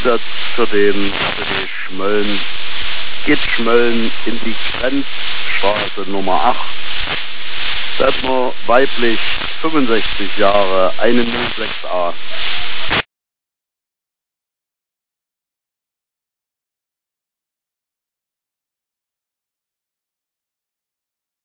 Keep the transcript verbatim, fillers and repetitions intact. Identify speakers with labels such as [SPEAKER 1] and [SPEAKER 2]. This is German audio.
[SPEAKER 1] Zusatz für den, für die Schmölln, geht Schmölln in die Grenzstraße Nummer acht. Da hat man weiblich fünfundsechzig Jahre, eine null sechs a.